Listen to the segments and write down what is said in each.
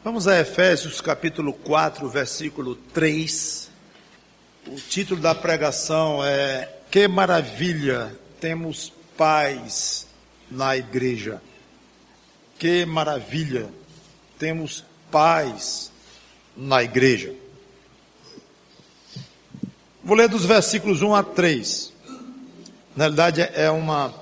Vamos a Efésios capítulo 4, versículo 3. O título da pregação é Que maravilha, temos paz na igreja. Que maravilha, temos paz na igreja. Vou ler dos versículos 1 a 3. Na realidade é uma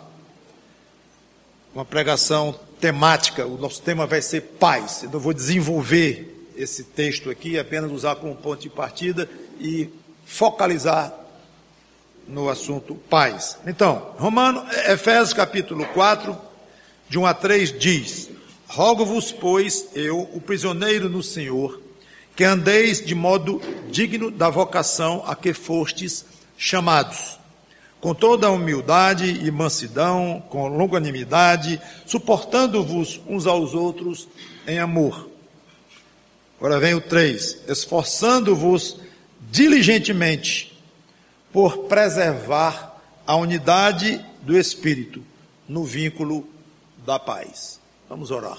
pregação temática, o nosso tema vai ser paz. Eu vou desenvolver esse texto aqui, apenas usar como ponto de partida e focalizar no assunto paz. Então, Efésios capítulo 4, de 1 a 3 diz: Rogo-vos, pois, eu, o prisioneiro no Senhor, que andeis de modo digno da vocação a que fostes chamados, com toda a humildade e mansidão, com longanimidade, suportando-vos uns aos outros em amor. Agora vem o 3, esforçando-vos diligentemente por preservar a unidade do Espírito no vínculo da paz. Vamos orar.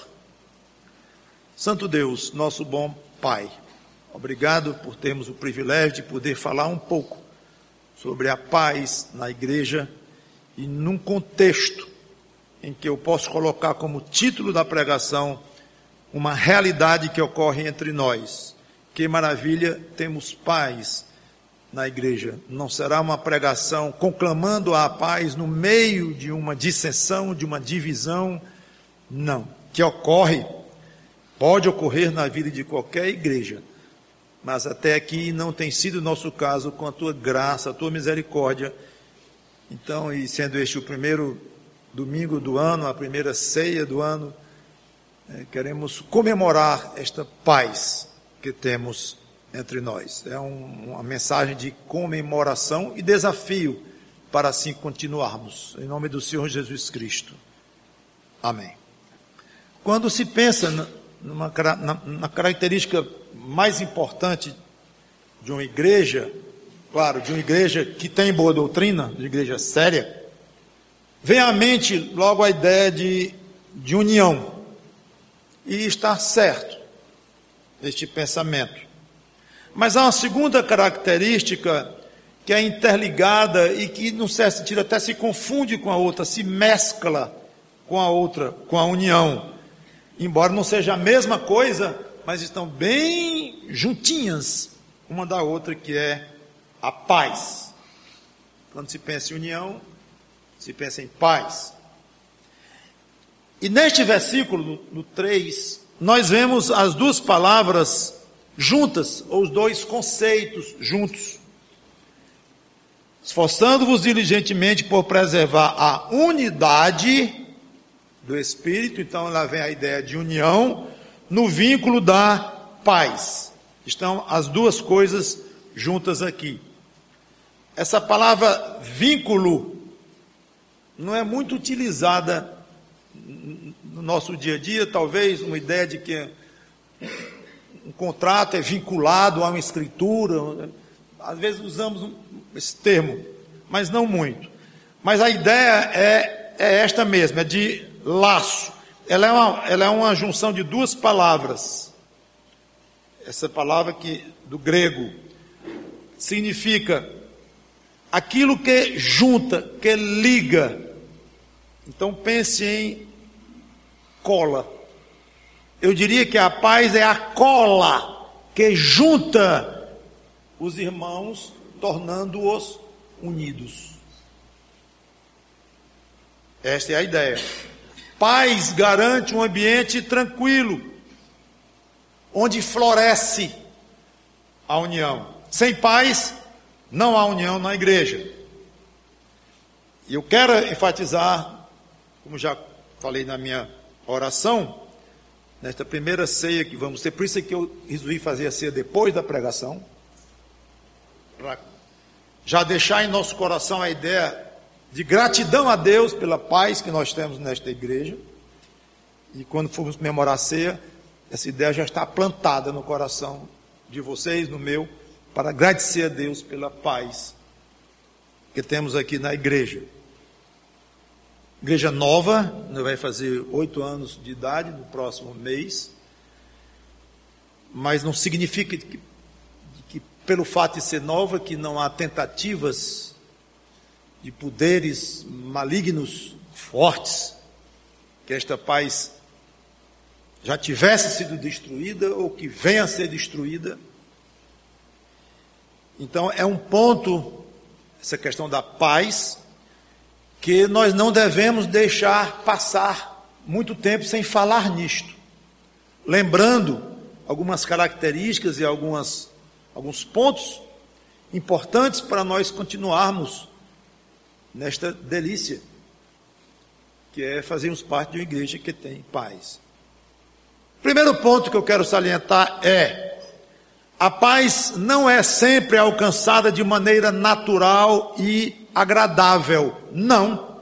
Santo Deus, nosso bom Pai, obrigado por termos o privilégio de poder falar um pouco sobre a paz na igreja e num contexto em que eu posso colocar como título da pregação uma realidade que ocorre entre nós. Que maravilha, temos paz na igreja. Não será uma pregação conclamando a paz no meio de uma dissensão, de uma divisão, não. Que pode ocorrer na vida de qualquer igreja, mas até aqui não tem sido o nosso caso, com a tua graça, a tua misericórdia. Então, e sendo este o primeiro domingo do ano, a primeira ceia do ano, queremos comemorar esta paz que temos entre nós. É uma mensagem de comemoração e desafio para assim continuarmos. Em nome do Senhor Jesus Cristo. Amém. Quando se pensa na característica mais importante de uma igreja, claro, de uma igreja que tem boa doutrina, de uma igreja séria, vem à mente logo a ideia de união. E está certo este pensamento. Mas há uma segunda característica que é interligada e que, num certo sentido, até se confunde com a outra, se mescla com a outra, com a união. Embora não seja a mesma coisa, mas estão bem juntinhas uma da outra, que é a paz. Quando se pensa em união, se pensa em paz. E neste versículo, no 3, nós vemos as duas palavras juntas, ou os dois conceitos juntos. Esforçando-vos diligentemente por preservar a unidade do Espírito, então lá vem a ideia de união, no vínculo da paz. Estão as duas coisas juntas aqui. Essa palavra vínculo não é muito utilizada no nosso dia a dia, talvez uma ideia de que um contrato é vinculado a uma escritura. Às vezes usamos esse termo, mas não muito. Mas a ideia é esta mesma, é de laço. Ela é uma junção de duas palavras. Essa palavra do grego significa aquilo que junta, que liga. Então pense em cola. Eu diria que a paz é a cola que junta os irmãos, tornando-os unidos. Esta é a ideia. Paz garante um ambiente tranquilo, onde floresce a união. Sem paz, não há união na igreja. E eu quero enfatizar, como já falei na minha oração, nesta primeira ceia que vamos ter, por isso é que eu resolvi fazer a ceia depois da pregação, para já deixar em nosso coração a ideia de gratidão a Deus pela paz que nós temos nesta igreja. E quando formos comemorar a ceia, essa ideia já está plantada no coração de vocês, no meu, para agradecer a Deus pela paz que temos aqui na igreja. Igreja nova, vai fazer 8 anos de idade no próximo mês. mas não significa que pelo fato de ser nova, que não há tentativas de poderes malignos fortes, que esta paz já tivesse sido destruída ou que venha a ser destruída. Então é um ponto, essa questão da paz, que nós não devemos deixar passar muito tempo sem falar nisto, lembrando algumas características e alguns pontos importantes para nós continuarmos nesta delícia, que é fazermos parte de uma igreja que tem paz. Primeiro ponto que eu quero salientar é: a paz não é sempre alcançada de maneira natural e agradável. Não.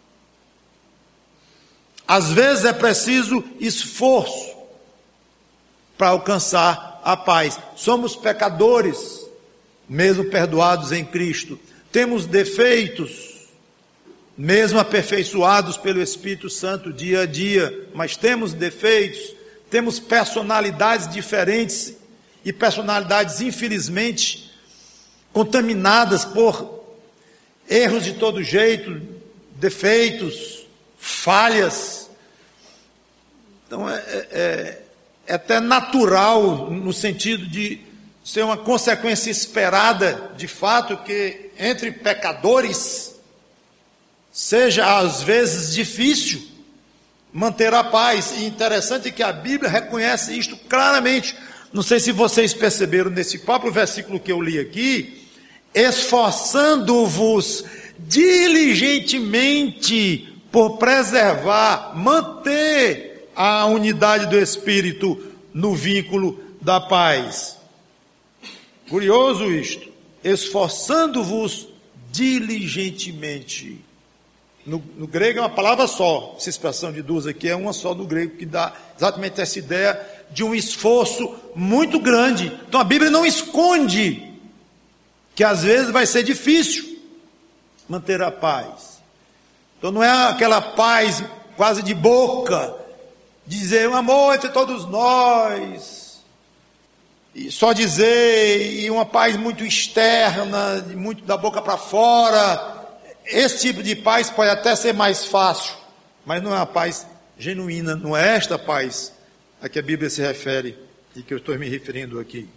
Às vezes é preciso esforço para alcançar a paz. Somos pecadores, mesmo perdoados em Cristo. Temos defeitos, mesmo aperfeiçoados pelo Espírito Santo dia a dia, mas temos defeitos. Temos personalidades diferentes e personalidades, infelizmente, contaminadas por erros de todo jeito, defeitos, falhas. Então é até natural, no sentido de ser uma consequência esperada, de fato, que entre pecadores seja às vezes difícil manter a paz. E interessante que a Bíblia reconhece isto claramente. Não sei se vocês perceberam nesse próprio versículo que eu li aqui: esforçando-vos diligentemente por preservar, manter a unidade do Espírito no vínculo da paz. Curioso isto, esforçando-vos diligentemente. No grego é uma palavra só, essa expressão de duas aqui é uma só no grego, que dá exatamente essa ideia de um esforço muito grande. Então a Bíblia não esconde que às vezes vai ser difícil manter a paz. Então não é aquela paz quase de boca, dizer um amor entre todos nós, e só dizer, e uma paz muito externa, muito da boca para fora. Esse tipo de paz pode até ser mais fácil, mas não é a paz genuína, não é esta paz a que a Bíblia se refere e que eu estou me referindo aqui.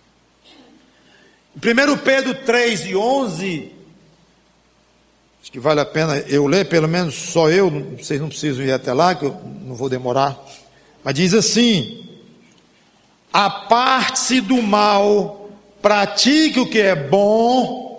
Em 1 Pedro 3:11, acho que vale a pena eu ler, pelo menos só eu, vocês não precisam ir até lá, que eu não vou demorar, mas diz assim: aparte-se do mal, pratique o que é bom,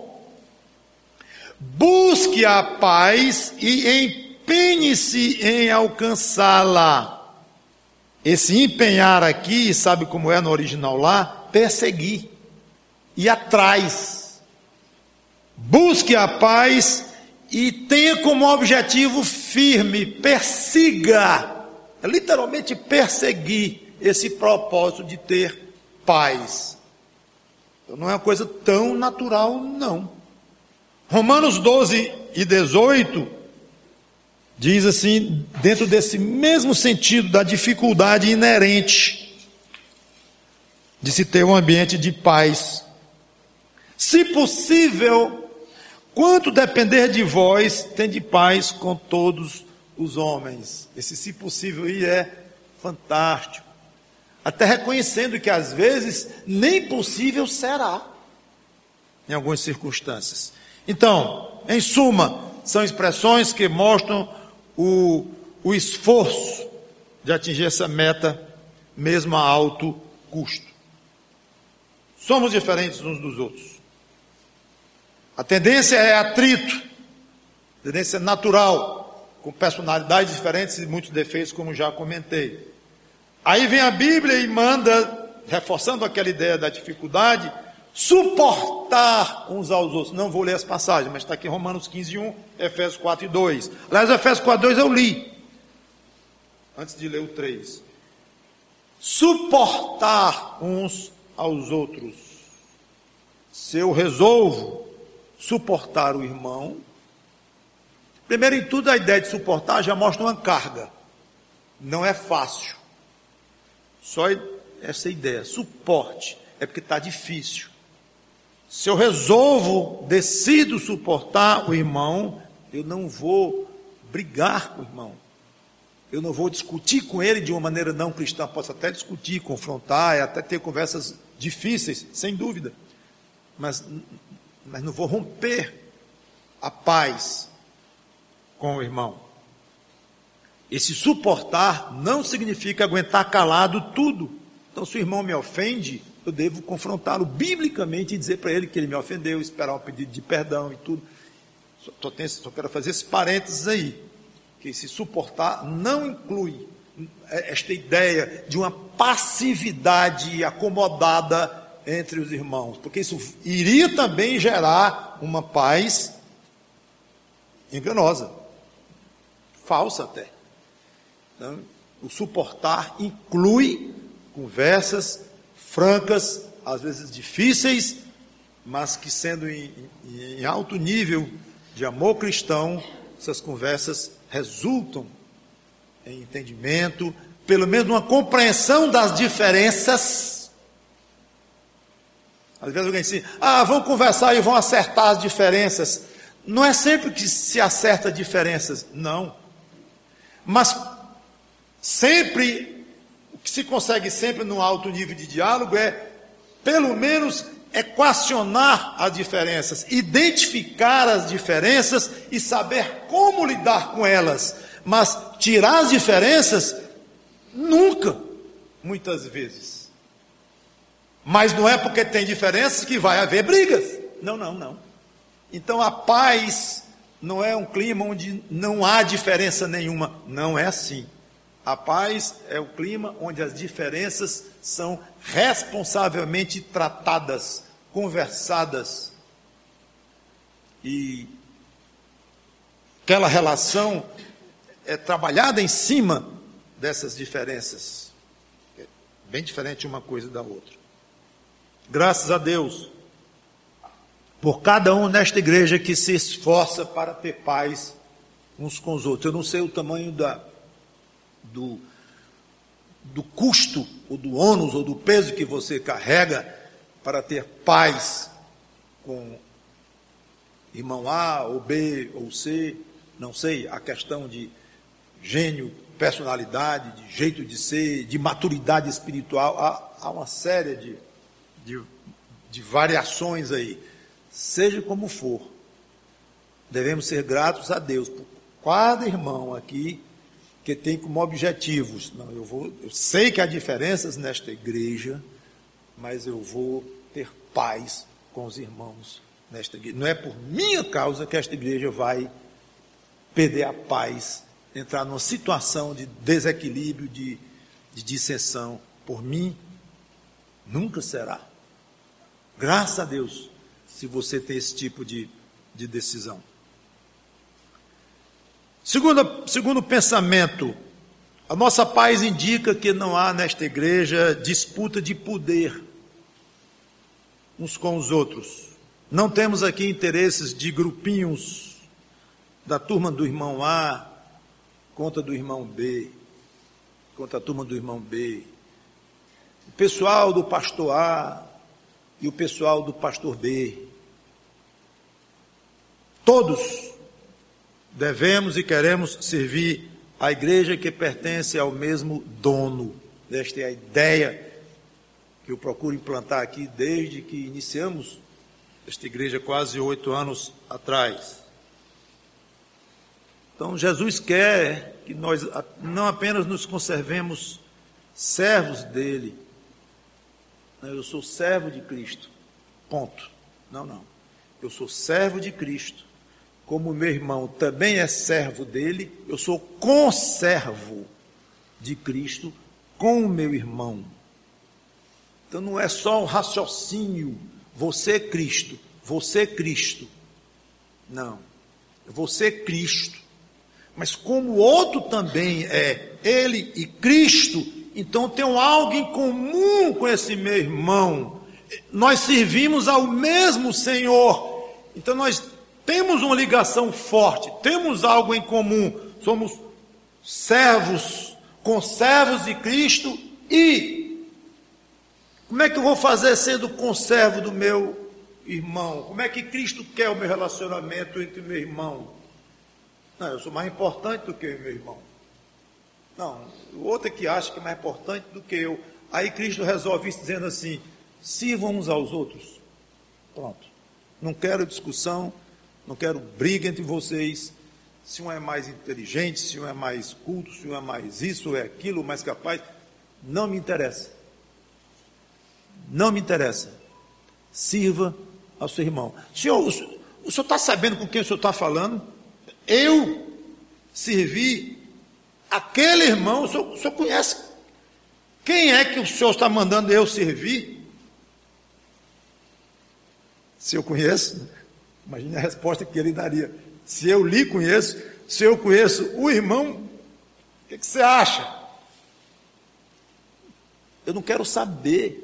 busque a paz e empenhe-se em alcançá-la. Esse empenhar aqui, sabe como é no original lá? Perseguir, ir atrás. Busque a paz e tenha como objetivo firme, persiga, é literalmente perseguir esse propósito de ter paz. Então não é uma coisa tão natural, não. Romanos 12:18 diz assim, dentro desse mesmo sentido da dificuldade inerente de se ter um ambiente de paz: se possível, quanto depender de vós, tende paz com todos os homens. Esse se possível aí é fantástico, até reconhecendo que às vezes nem possível será, em algumas circunstâncias. Então, em suma, são expressões que mostram o esforço de atingir essa meta, mesmo a alto custo. Somos diferentes uns dos outros. A tendência é atrito, tendência natural, com personalidades diferentes e muitos defeitos, como já comentei. Aí vem a Bíblia e manda, reforçando aquela ideia da dificuldade, suportar uns aos outros. Não vou ler as passagens, mas está aqui em Romanos 15:1, Efésios 4:2. Aliás, Efésios 4:2 eu li, antes de ler o 3. Suportar uns aos outros. Se eu resolvo suportar o irmão, primeiro em tudo, a ideia de suportar já mostra uma carga. Não é fácil. Só essa ideia. Suporte é porque está difícil. Se eu resolvo, decido suportar o irmão, eu não vou brigar com o irmão. Eu não vou discutir com ele de uma maneira não cristã. Posso até discutir, confrontar, até ter conversas difíceis, sem dúvida. Mas não vou romper a paz com o irmão. Esse suportar não significa aguentar calado tudo. Então, se o irmão me ofende, eu devo confrontá-lo biblicamente e dizer para ele que ele me ofendeu, esperar um pedido de perdão e tudo. Só quero fazer esse parênteses aí, que esse suportar não inclui esta ideia de uma passividade acomodada entre os irmãos, porque isso iria também gerar uma paz enganosa, falsa até. Então, o suportar inclui conversas francas, às vezes difíceis, mas que sendo em alto nível de amor cristão, essas conversas resultam em entendimento, pelo menos uma compreensão das diferenças. Às vezes alguém diz, vão conversar e vão acertar as diferenças. Não é sempre que se acerta diferenças, não. Mas sempre, o que se consegue sempre num alto nível de diálogo é, pelo menos, equacionar as diferenças, identificar as diferenças e saber como lidar com elas. Mas tirar as diferenças, nunca, muitas vezes. Mas não é porque tem diferenças que vai haver brigas. Não. Então a paz não é um clima onde não há diferença nenhuma. Não é assim. A paz é o clima onde as diferenças são responsavelmente tratadas, conversadas. E aquela relação é trabalhada em cima dessas diferenças. É bem diferente uma coisa da outra. Graças a Deus por cada um nesta igreja que se esforça para ter paz uns com os outros. Eu não sei o tamanho do custo, ou do ônus, ou do peso que você carrega para ter paz com irmão A, ou B, ou C, não sei, a questão de gênio, personalidade, de jeito de ser, de maturidade espiritual, há uma série de variações aí. Seja como for, devemos ser gratos a Deus por cada irmão aqui que tem como objetivos. Eu sei que há diferenças nesta igreja, mas eu vou ter paz com os irmãos nesta igreja. Não é por minha causa que esta igreja vai perder a paz, entrar numa situação de desequilíbrio, de dissensão. Por mim, nunca será. Graças a Deus, se você tem esse tipo de decisão. Segundo pensamento, a nossa paz indica que não há nesta igreja disputa de poder uns com os outros. Não temos aqui interesses de grupinhos da turma do irmão A contra do irmão B, contra a turma do irmão B. O pessoal do pastor A e o pessoal do pastor B. Todos devemos e queremos servir a igreja que pertence ao mesmo dono. Esta é a ideia que eu procuro implantar aqui desde que iniciamos esta igreja quase 8 anos atrás. Então Jesus quer que nós não apenas nos conservemos servos dele. Eu sou servo de Cristo, ponto. Não. Eu sou servo de Cristo. Como meu irmão também é servo dele, eu sou conservo de Cristo com o meu irmão. Então não é só um raciocínio, você Cristo, você Cristo. Não, você Cristo. Mas como o outro também é ele e Cristo, então tem algo em comum com esse meu irmão. Nós servimos ao mesmo Senhor. Então nós temos uma ligação forte, temos algo em comum. Somos servos, conservos de Cristo e Como é que eu vou fazer sendo conservo do meu irmão? Como é que Cristo quer o meu relacionamento entre meu irmão? Não, eu sou mais importante do que o meu irmão. Não, o outro é que acha que é mais importante do que eu. Aí Cristo resolve isso dizendo assim: sirvam uns aos outros. Pronto. Não quero discussão, não quero briga entre vocês. Se um é mais inteligente, se um é mais culto, se um é mais isso ou é aquilo, mais capaz, não me interessa. Não me interessa. Sirva ao seu irmão. O senhor está sabendo com quem o senhor está falando? Eu servi aquele irmão, o senhor conhece? Quem é que o senhor está mandando eu servir? Se eu conheço, imagine a resposta que ele daria. Se eu lhe conheço, se eu conheço o irmão, o que você acha? Eu não quero saber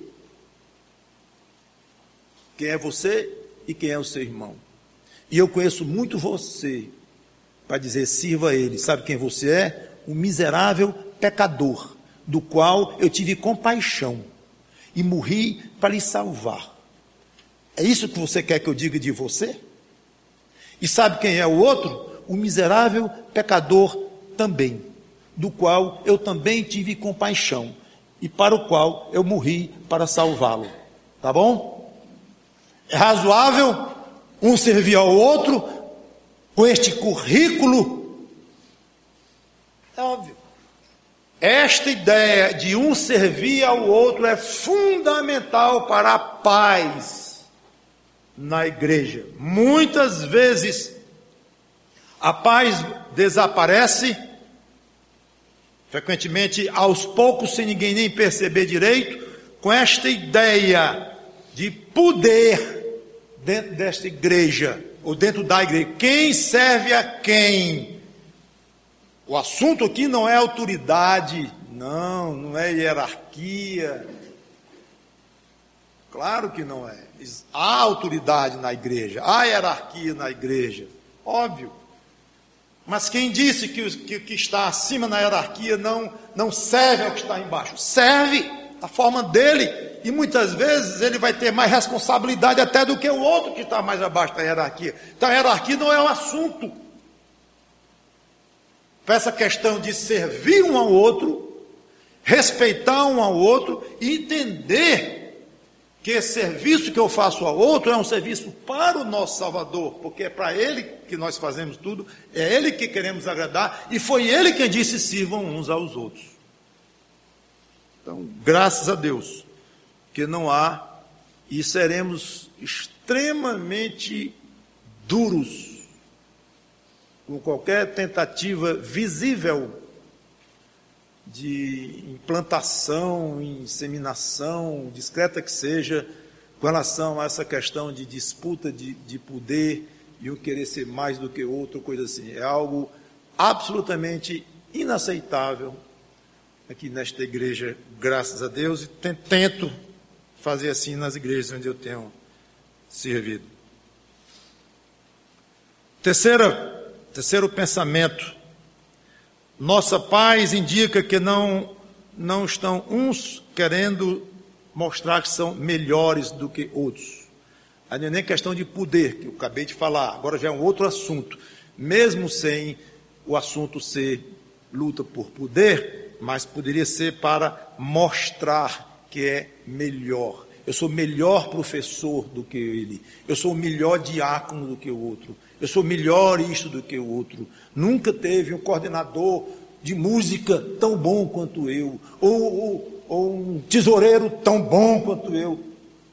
quem é você e quem é o seu irmão. E eu conheço muito você para dizer: sirva a ele. Sabe quem você é? Um miserável pecador, do qual eu tive compaixão e morri para lhe salvar. É isso que você quer que eu diga de você? E sabe quem é o outro? O miserável pecador também, do qual eu também tive compaixão e para o qual eu morri para salvá-lo. Tá bom? É razoável um servir ao outro com este currículo? É óbvio. Esta ideia de um servir ao outro é fundamental para a paz na igreja. Muitas vezes a paz desaparece, frequentemente aos poucos, sem ninguém nem perceber direito, com esta ideia de poder dentro desta igreja, ou dentro da igreja. Quem serve a quem? O assunto aqui não é autoridade, não é hierarquia. Claro que não é. Há autoridade na igreja, há hierarquia na igreja, óbvio. Mas quem disse que o que está acima na hierarquia não serve ao que está embaixo? Serve a forma dele. E muitas vezes ele vai ter mais responsabilidade até do que o outro que está mais abaixo da hierarquia. Então a hierarquia não é um assunto. Para essa questão de servir um ao outro, respeitar um ao outro e entender que esse serviço que eu faço ao outro é um serviço para o nosso Salvador, porque é para Ele que nós fazemos tudo, é Ele que queremos agradar, e foi Ele quem disse: sirvam uns aos outros. Então, graças a Deus, que não há, e seremos extremamente duros com qualquer tentativa visível de implantação, inseminação, discreta que seja, com relação a essa questão de disputa de poder e um querer ser mais do que outro, coisa assim. É algo absolutamente inaceitável aqui nesta igreja, graças a Deus, e tento fazer assim nas igrejas onde eu tenho servido. Terceiro pensamento. Nossa paz indica que não estão uns querendo mostrar que são melhores do que outros. Aí não é nem questão de poder, que eu acabei de falar, agora já é um outro assunto. Mesmo sem o assunto ser luta por poder, mas poderia ser para mostrar que é melhor. Eu sou melhor professor do que ele, eu sou melhor diácono do que o outro, eu sou melhor isto do que o outro. Nunca teve um coordenador de música tão bom quanto eu, ou um tesoureiro tão bom quanto eu.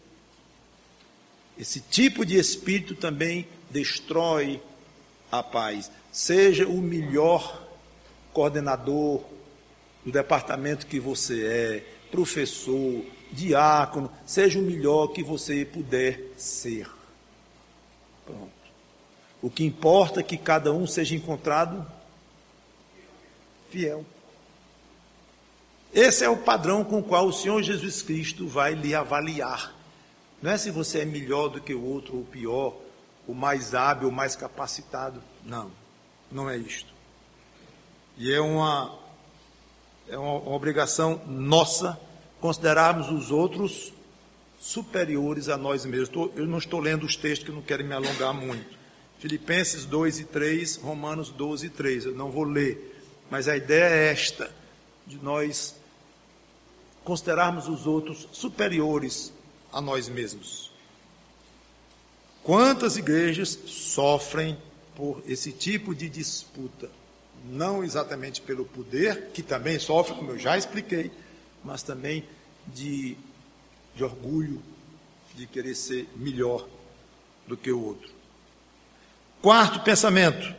Esse tipo de espírito também destrói a paz. Seja o melhor coordenador do departamento que você é, professor, diácono, seja o melhor que você puder ser. Pronto. O que importa é que cada um seja encontrado fiel. Esse é o padrão com o qual o Senhor Jesus Cristo vai lhe avaliar. Não é se você é melhor do que o outro, ou pior, o mais hábil, o mais capacitado. Não, não é isto. E é uma obrigação nossa considerarmos os outros superiores a nós mesmos. Eu não estou lendo os textos que não querem me alongar muito. Filipenses 2 e 3, Romanos 12 e 3. Eu não vou ler, mas a ideia é esta, de nós considerarmos os outros superiores a nós mesmos. Quantas igrejas sofrem por esse tipo de disputa? Não exatamente pelo poder, que também sofre, como eu já expliquei, mas também de orgulho, de querer ser melhor do que o outro. Quarto pensamento: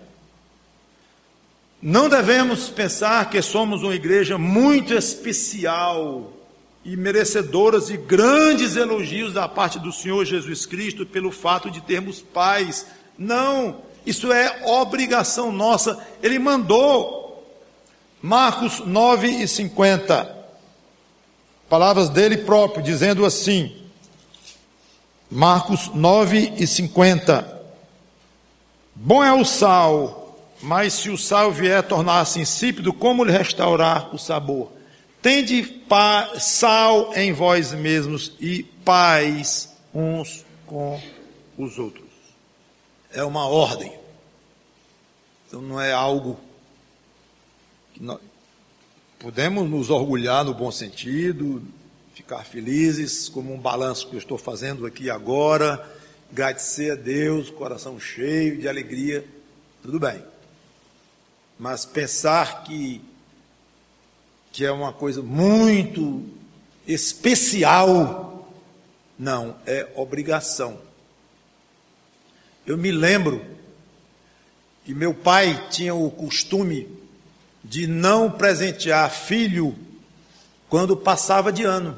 não devemos pensar que somos uma igreja muito especial e merecedoras de grandes elogios da parte do Senhor Jesus Cristo pelo fato de termos pais. Não, isso é obrigação nossa. Ele mandou. Marcos 9:50, palavras dele próprio, dizendo assim, Marcos 9:50, bom é o sal, mas se o sal vier a tornar-se insípido, como lhe restaurar o sabor? Tende sal em vós mesmos e paz uns com os outros. É uma ordem. Então não é algo que nós podemos nos orgulhar no bom sentido, ficar felizes, como um balanço que eu estou fazendo aqui agora, agradecer a Deus, coração cheio de alegria, tudo bem. Mas pensar que é uma coisa muito especial, não, é obrigação. Eu me lembro que meu pai tinha o costume de não presentear filho quando passava de ano.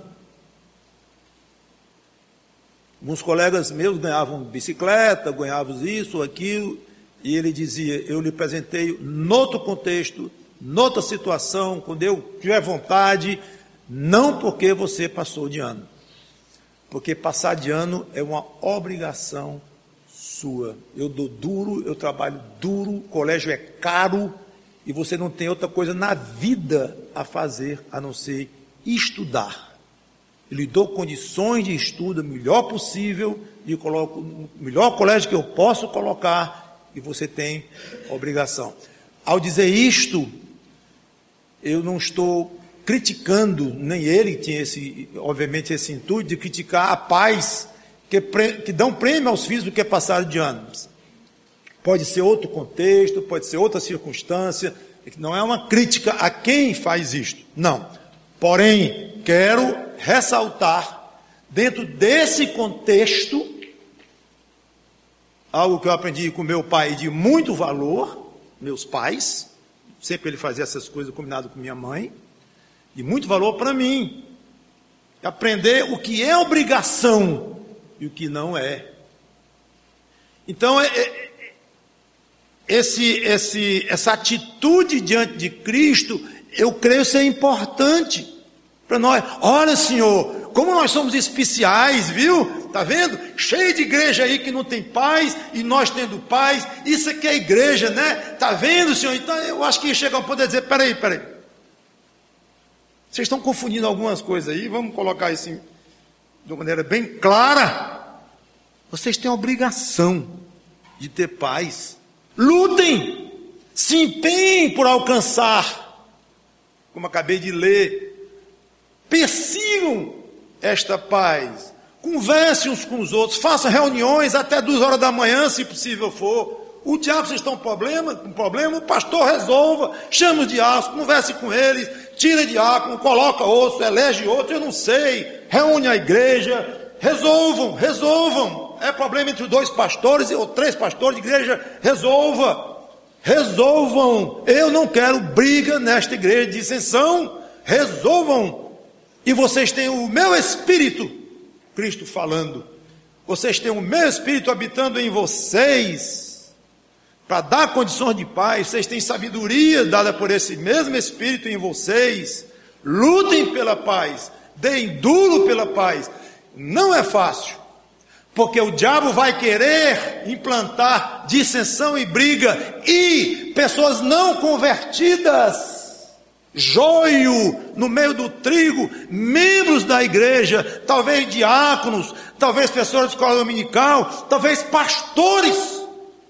Alguns colegas meus ganhavam bicicleta, ganhavam isso ou aquilo, e ele dizia, eu lhe presenteio noutro contexto, noutra situação, quando eu tiver vontade, não porque você passou de ano. Porque passar de ano é uma obrigação sua. Eu dou duro, eu trabalho duro, o colégio é caro, e você não tem outra coisa na vida a fazer, a não ser estudar. Eu lhe dou condições de estudo o melhor possível, e coloco no melhor colégio que eu posso colocar, e você tem obrigação. Ao dizer isto, eu não estou criticando, nem ele tinha obviamente esse intuito de criticar a pais que dão prêmio aos filhos do que passaram de anos. Pode ser outro contexto, pode ser outra circunstância, não é uma crítica a quem faz isto, não. Porém, quero ressaltar, dentro desse contexto, algo que eu aprendi com meu pai de muito valor, meus pais, sempre ele fazia essas coisas combinado com minha mãe, de muito valor para mim, aprender o que é obrigação e o que não é. Então, essa atitude diante de Cristo, eu creio ser importante para nós. Olha, Senhor, como nós somos especiais, viu? Está vendo? Cheio de igreja aí que não tem paz, e nós tendo paz, isso aqui é igreja, né? Está vendo, Senhor? Então eu acho que chega a poder dizer, peraí. Vocês estão confundindo algumas coisas aí, vamos colocar isso de uma maneira bem clara. Vocês têm a obrigação de ter paz. Lutem, se empenhem por alcançar, como acabei de ler, persigam esta paz, conversem uns com os outros, façam reuniões até 2 horas da manhã, se possível for. O diabo, vocês estão com problema, o pastor resolva, chama os diáconos, converse com eles, tira diácono, coloca outro, elege outro, eu não sei, reúne a igreja, resolvam, é problema entre 2 pastores ou 3 pastores de igreja, resolvam, eu não quero briga nesta igreja de dissensão, resolvam, e vocês têm o meu espírito, Cristo falando, vocês têm o meu espírito habitando em vocês, para dar condições de paz, vocês têm sabedoria dada por esse mesmo Espírito em vocês, lutem pela paz, deem duro pela paz, não é fácil, porque o diabo vai querer implantar dissensão e briga, e pessoas não convertidas joio no meio do trigo, membros da igreja, talvez diáconos, talvez pessoas de escola dominical, talvez pastores.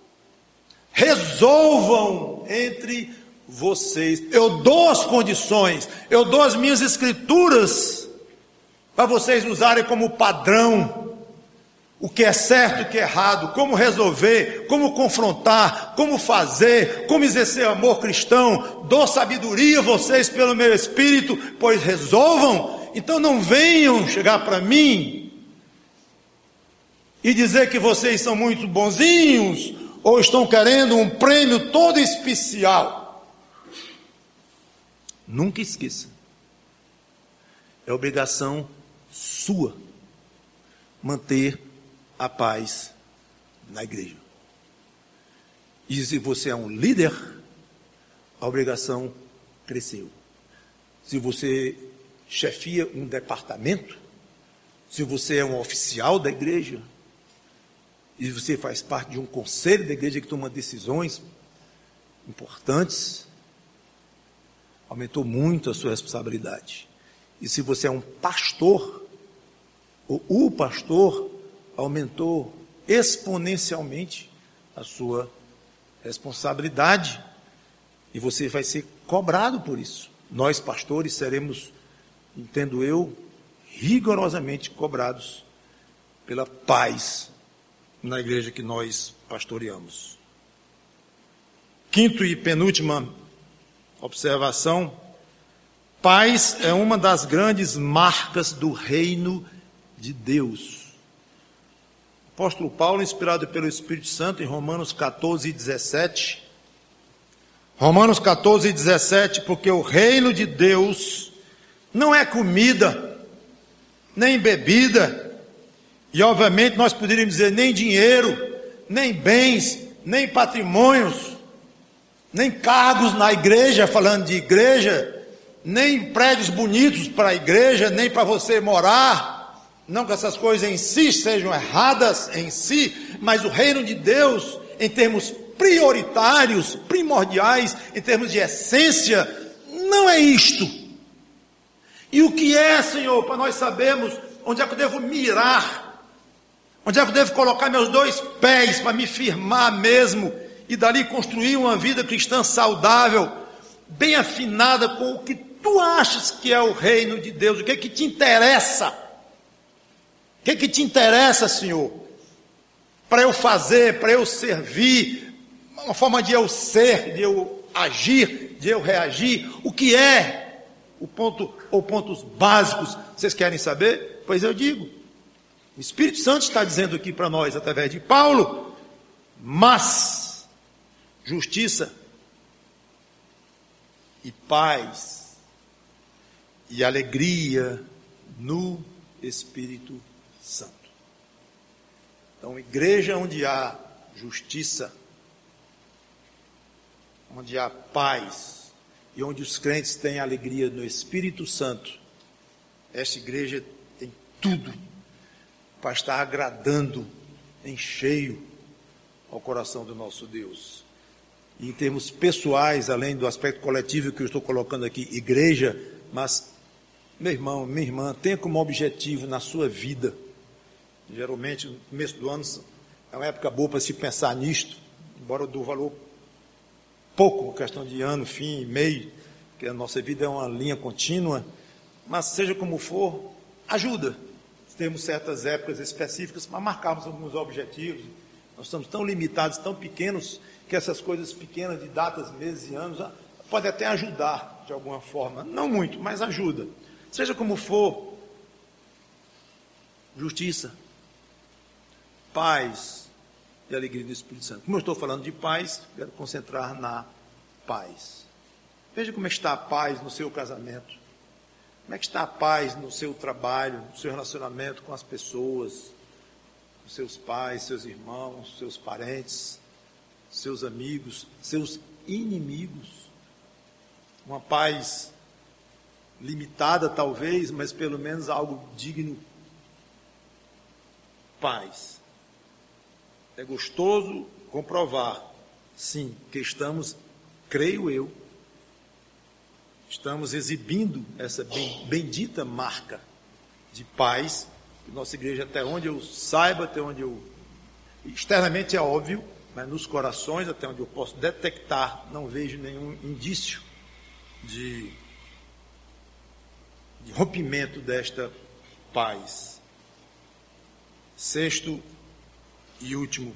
Resolvam entre vocês. Eu dou as condições, eu dou as minhas escrituras para vocês usarem como padrão o que é certo, o que é errado, como resolver, como confrontar, como fazer, como exercer amor cristão. Dou sabedoria a vocês pelo meu Espírito, pois resolvam. Então não venham chegar para mim e dizer que vocês são muito bonzinhos, ou estão querendo um prêmio todo especial. Nunca esqueça, é obrigação sua manter a paz na igreja. E se você é um líder, a obrigação cresceu. Se você chefia um departamento, se você é um oficial da igreja, e você faz parte de um conselho da igreja que toma decisões importantes, aumentou muito a sua responsabilidade. E se você é um pastor, ou o pastor, aumentou exponencialmente a sua responsabilidade, e você vai ser cobrado por isso. Nós, pastores, seremos, entendo eu, rigorosamente cobrados pela paz na igreja que nós pastoreamos. Quinto e penúltima observação: paz é uma das grandes marcas do reino de Deus. O apóstolo Paulo, inspirado pelo Espírito Santo, em Romanos 14, 17, Romanos 14, 17, porque o reino de Deus não é comida, nem bebida, e obviamente nós poderíamos dizer nem dinheiro, nem bens, nem patrimônios, nem cargos na igreja, falando de igreja, nem prédios bonitos para a igreja, nem para você morar. Não que essas coisas em si sejam erradas em si, mas o reino de Deus, em termos prioritários, primordiais, em termos de essência, não é isto. E o que é, Senhor, para nós sabermos onde é que eu devo mirar, onde é que eu devo colocar meus dois pés para me firmar mesmo, e dali construir uma vida cristã saudável, bem afinada com o que tu achas que é o reino de Deus. O que é que te interessa? O que é que te interessa, Senhor? Para eu fazer, para eu servir, uma forma de eu ser, de eu agir, de eu reagir. O que é o ponto, ou pontos básicos? Vocês querem saber? Pois eu digo. O Espírito Santo está dizendo aqui para nós, através de Paulo: mas justiça e paz e alegria no Espírito Santo. Então, igreja onde há justiça, onde há paz e onde os crentes têm alegria no Espírito Santo, esta igreja tem tudo para estar agradando em cheio ao coração do nosso Deus. E em termos pessoais, além do aspecto coletivo que eu estou colocando aqui, igreja, mas, meu irmão, minha irmã, tenha como objetivo na sua vida, geralmente no começo do ano é uma época boa para se pensar nisto, embora eu dou valor pouco, questão de ano, fim, meio, que a nossa vida é uma linha contínua, mas seja como for, ajuda. Temos certas épocas específicas para marcarmos alguns objetivos. Nós estamos tão limitados, tão pequenos, que essas coisas pequenas de datas, meses e anos pode até ajudar de alguma forma, não muito, mas ajuda. Seja como for, justiça, paz e alegria do Espírito Santo. Como eu estou falando de paz, quero concentrar na paz. Veja como está a paz no seu casamento. Como é que está a paz no seu trabalho, no seu relacionamento com as pessoas, com seus pais, seus irmãos, seus parentes, seus amigos, seus inimigos. Uma paz limitada talvez, mas pelo menos algo digno. Paz. É gostoso comprovar, sim, que estamos, creio eu, estamos exibindo essa bendita marca de paz, que nossa igreja, até onde eu saiba, até onde eu... Externamente é óbvio, mas nos corações, até onde eu posso detectar, não vejo nenhum indício de rompimento desta paz. Sexto e último,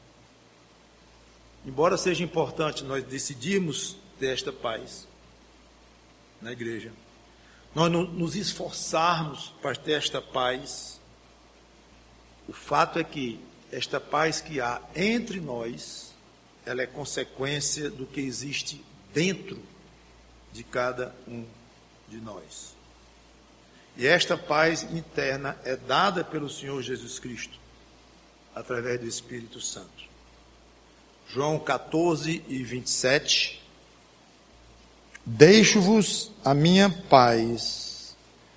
embora seja importante nós decidirmos ter esta paz na igreja, nós nos esforçarmos para ter esta paz, o fato é que esta paz que há entre nós, ela é consequência do que existe dentro de cada um de nós. E esta paz interna é dada pelo Senhor Jesus Cristo, através do Espírito Santo. João 14 e 27. Deixo-vos a minha paz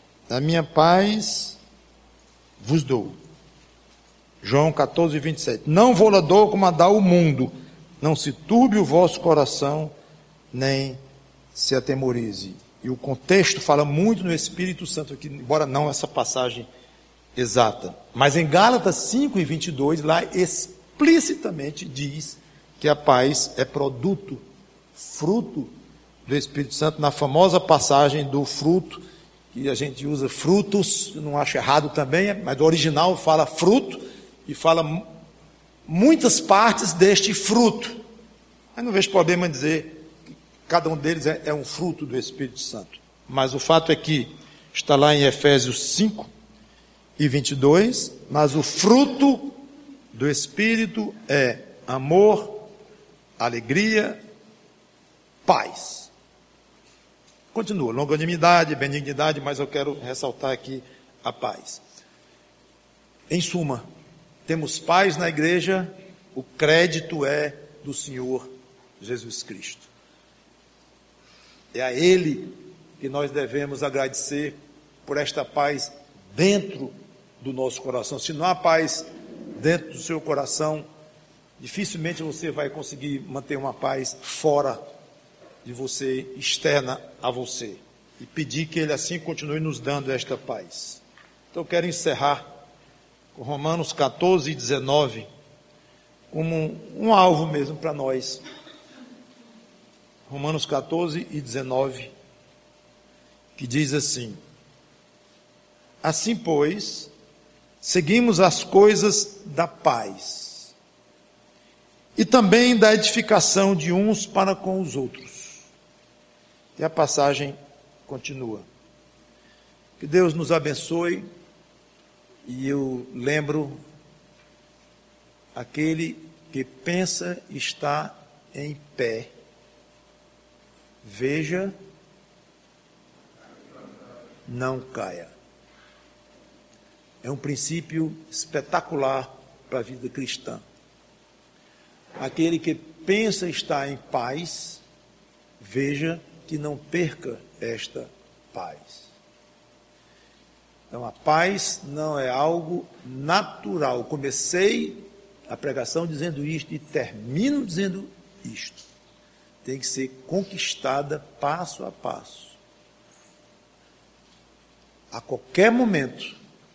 vos dou. João 14, 27. Não vou-la dou como a dá o mundo. Não se turbe o vosso coração, nem se atemorize. E o contexto fala muito no Espírito Santo aqui, embora não essa passagem exata. Mas em Gálatas 5 e 22, lá explicitamente diz que a paz é produto, fruto do Espírito Santo, na famosa passagem do fruto, que a gente usa frutos, eu não acho errado também, mas o original fala fruto, e fala muitas partes deste fruto. Mas não vejo problema em dizer que cada um deles é um fruto do Espírito Santo. Mas o fato é que está lá em Efésios 5 e 22, mas o fruto do Espírito é amor, alegria, paz. Continua, longanimidade, benignidade, mas eu quero ressaltar aqui a paz. Em suma, temos paz na igreja, o crédito é do Senhor Jesus Cristo. É a Ele que nós devemos agradecer por esta paz dentro do nosso coração. Se não há paz dentro do seu coração, dificilmente você vai conseguir manter uma paz fora de você, externa a você. E pedir que Ele assim continue nos dando esta paz. Então eu quero encerrar com Romanos 14 e 19, como um alvo mesmo para nós. Romanos 14 e 19, que diz assim: assim, pois, seguimos as coisas da paz, e também da edificação de uns para com os outros. E a passagem continua. Que Deus nos abençoe. E eu lembro, aquele que pensa estar em pé, veja, não caia. É um princípio espetacular para a vida cristã. Aquele que pensa estar em paz, veja que não perca esta paz. Então, a paz não é algo natural. Comecei a pregação dizendo isto e termino dizendo isto. Tem que ser conquistada passo a passo. A qualquer momento,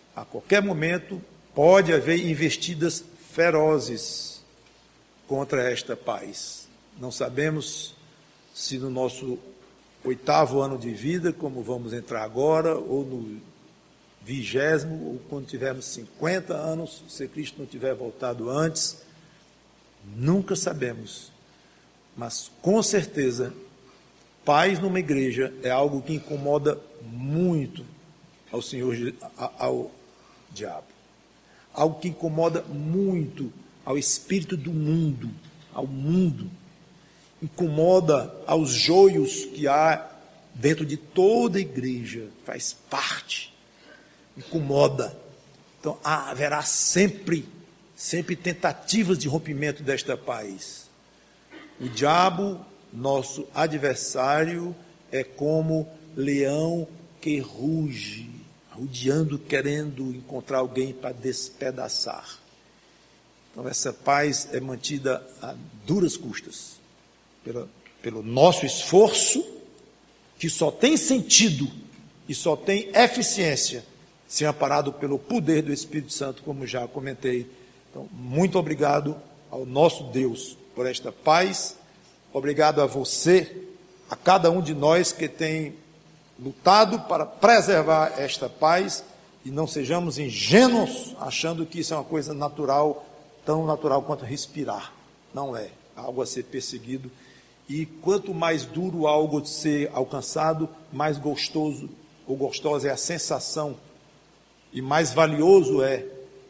pode haver investidas ferozes contra esta paz. Não sabemos se no nosso 8º ano de vida, como vamos entrar agora, ou no 20º, ou quando tivermos 50 anos, se Cristo não tiver voltado antes, nunca sabemos. Mas, com certeza, paz numa igreja é algo que incomoda muito ao Senhor, ao diabo. Algo que incomoda muito ao espírito do mundo, ao mundo. Incomoda aos joios que há dentro de toda a igreja, faz parte. Incomoda. Então, haverá sempre tentativas de rompimento desta paz. O diabo, nosso adversário, é como leão que ruge, rodeando, querendo encontrar alguém para despedaçar. Então, essa paz é mantida a duras custas, pelo nosso esforço que só tem sentido e só tem eficiência se amparado pelo poder do Espírito Santo, como já comentei. Então, muito obrigado ao nosso Deus por esta paz. Obrigado a você, a cada um de nós que tem lutado para preservar esta paz, e não sejamos ingênuos achando que isso é uma coisa natural, tão natural quanto respirar. Não é, algo a ser perseguido, e quanto mais duro algo de ser alcançado, mais gostoso ou gostosa é a sensação, e mais valioso é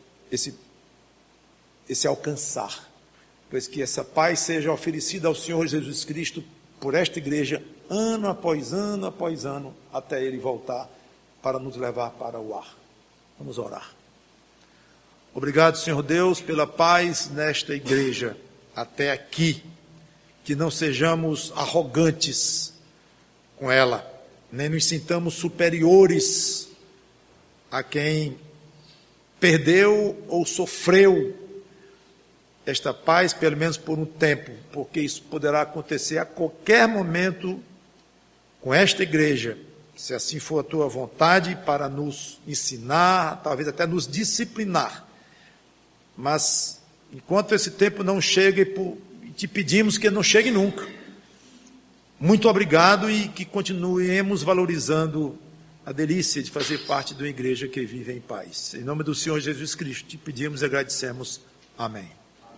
esse alcançar. Pois que essa paz seja oferecida ao Senhor Jesus Cristo por esta igreja, ano após ano, até Ele voltar para nos levar para o ar. Vamos orar. Obrigado, Senhor Deus, pela paz nesta igreja, até aqui. Que não sejamos arrogantes com ela, nem nos sintamos superiores a quem perdeu ou sofreu esta paz, pelo menos por um tempo, porque isso poderá acontecer a qualquer momento com esta igreja, se assim for a tua vontade, para nos ensinar, talvez até nos disciplinar. Mas, enquanto esse tempo não chega, te pedimos que não chegue nunca. Muito obrigado e que continuemos valorizando a delícia de fazer parte de uma igreja que vive em paz. Em nome do Senhor Jesus Cristo, te pedimos e agradecemos. Amém.